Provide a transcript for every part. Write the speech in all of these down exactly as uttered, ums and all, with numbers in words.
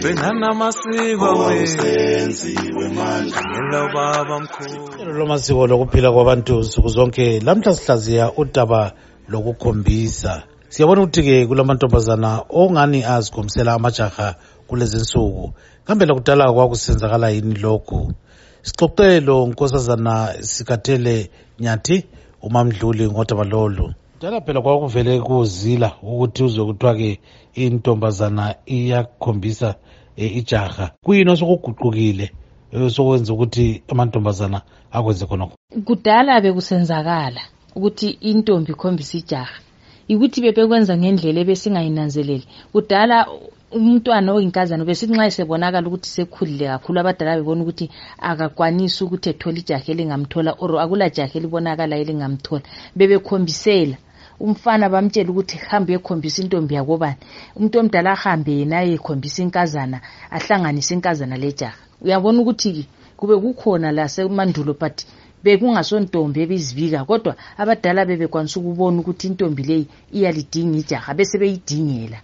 gcinana amasiko wenziwe manje ngelo baba mkhulu lo masiko lokuphila kwabantu nsuku zonke. Lamhla sihlaziya udaba lokukhombisa. Siyabona ukuthi ke kulamantombazana ongani azikhombisela amajaha kulezi nsuku. Kambe lakudala kwakusenzakala yini lokho? Sixoxelo Nkosazana Sikathele Nyathi uMamdluli ngodaba lolu. Dala phela kwakuvele kuzila ukuthi uzwe kuthiwa ke intombazana iyakhombisa e, ijaha. Kuyini osokuguqukile sokwenza ukuthi amantombazana akwenze khona? Kudala bekusenzakala ukuthi intombi ikhombisa ijaha. Ukuthi bebekwenza ngendlela ebesingayinanzeleli. Kudala umntwana oyinkazana besithi nxa esebonakala ukuthi sekhulile kakhulu abadala bebona ukuthi akakwanisi ukuthi ethole ijaha elingamthola or akula jaha elibonakala elingamthola. Bebekhombisela umfana bamtshela ukuthi hambe ekhombisa intombi yakobani. Umuntu omdala ahambe yena ekhombisa inkazana ahlanganise inkazana lejaha. Uyabona ukuthi kube kukhona la semandulo but bekungasontombi ebizivika kodwa abadala bebekwanisa ukubona ukuthi intombi leyi iyalidinga ijaha bese beyidingela.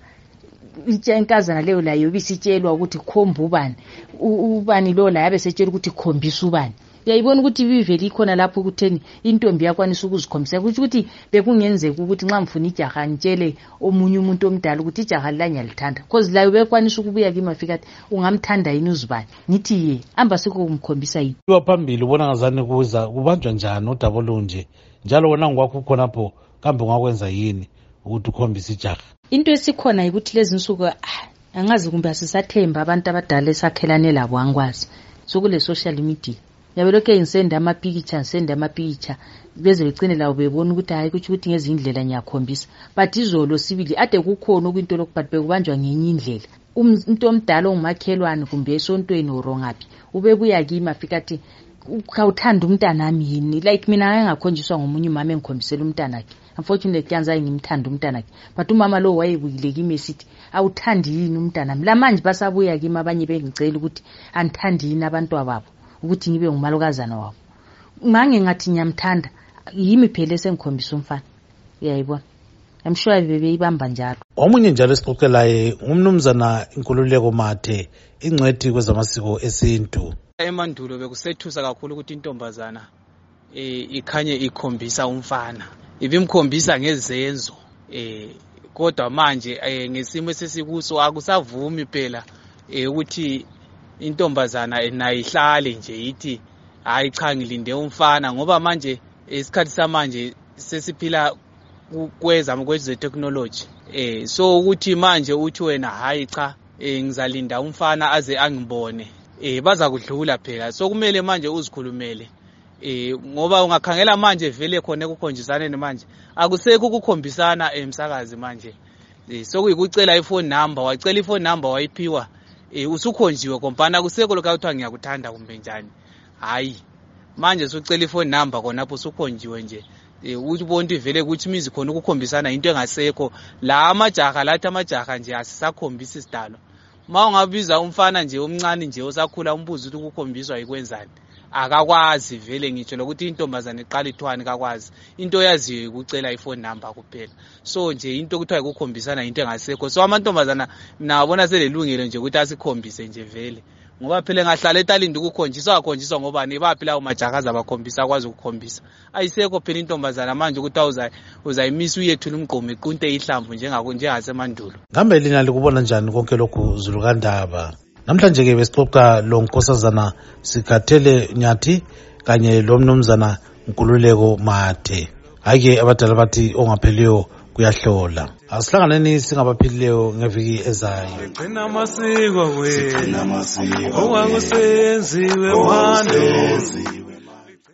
Itsha inkazana leyo layo bisitshelwa ukuthi khomba ubani ubani lo la yabe setshela ukuthi khombisa ubani. Uyayibona ukuthi biveli khona lapho ukutheni intombi yakwanisa ukuzikhombisa ukuthi bekungenzeka ukuthi nxa mfuna ijaha ngitshele omunye umuntu omdala ukuthi ijaha lanya lithanda because layo bekwanisa ukubuya kimi afika athi ungamthanda yini uzibani ngithi ye amba sikho kumkhombisa yini. Kuba phambili ubona ngazani kuza kubanjwa njani udaba olunje njalo wona ngwakho khonapho kambe ungakwenza yini ukuthi ukhombisa ijaha? Into esikhona ukuthi lezi nsuku angazi kumbe asisathemba abantu abadala esakhelane labo angikwazi sokule social media. Yabeloke ngisenda ama picture ngisenda ama picture beze begcine lawo bebona ukuthi hayi kuthi ukuthi ngezindlela ngiyakhombisa but izolo sibili ade kukhona okwinto lokubut bekubanjwa ngenye indlela. Umuntu omdala ongumakhelwane kumbe esontweni orongaphi ubebuya kimi afika athi ukawuthanda umntana nami yini like mina engakhonjiswa ngomunye umama engikhombisela umntana wakhe. Unfortunately kanza ngimthanda umntana wakhe but umama lo wayebuyile kimi esithi awuthandi yini umntana nami. La manje basabuya kimi abanye bengicela ukuthi anithandi yini abantu ababo ukuthi ngibe ngumalokazana wabo. Mange ngathi ngiyamthanda yimi phela esengikhombisa umfana. Uyayibona I'm sure bebe ibamba njalo. Omunye njalo esixoxelaye umnumzana Inkululeko Mathe ingcwethi kwezamasiko esintu. Emandulo bekusethusa kakhulu ukuthi intombazana eh ikhanye ikhombisa umfana ibimkhombisa ngezenzo eh kodwa manje eh, ngesimo esesikuso akusavumi phela eh ukuthi intombazana nayihlale nje ithi hayi cha ngilinde umfana ngoba manje isikhathi samanje sesiphila kweza kweze technology eh so ukuthi manje uthi wena hayi cha eh, ngizalinda umfana aze angibone eh baza kudlula phela so kumele manje uzikhulumele eh ngoba ungakhangela manje vele khona ekukhonjisana manje akusekho ukukhombisana emsakazi manje eh so kuyikucela iphone number wacela iphone number wayiphiwa eh usukhonjiwe kompana kusekho lokho kuthiwa ngiyakuthanda kumbe njani hayi manje sucela iphone number khonapho usukhonjiwe nje eh uthi bonke vele ukuthi imizi khona ukukhombisana into engasekho la amajaha lathi amajaha nje asisakhombisa isidalo. Ma ungabiza umfana nje omncane nje osakhula umbuzo ukuthi ukukhombiswa yikwenzani akakwazi vele ngitsho lokuthi intombazana iqala ithwani kakwazi into yaziyo ukucela iphone number kuphela so nje into kuthiwa ikukhombisana into engasekho so amantombazana nabona selelungelo nje ukuthi asikhombise nje vele ngoba phela ngahlala etalindi ukukhonjiswa akhonjiswa ngoba nebaphi lawo majakaza abakhombisa akwazi ukukhombisa ayisekho phela intombazana manje ukuthi awuza uzayimisa uyethula umgqomo iqunte ihlamvu njengako njengasemandulo. Ngambe lina likubona njani konke lokhu Zulukandaba? Namhlanje ke besixoxa lo Nkosazana Sikathele Nyathi kanye lo mnumzana Inkululeko Mathe. Hayi abadala bathi ongapheliyo kuyahlola. Asihlanganeni singabaphilileyo ngeviki ezayo. gcina amasiko wethu gcina amasiko okwakusenziwe manje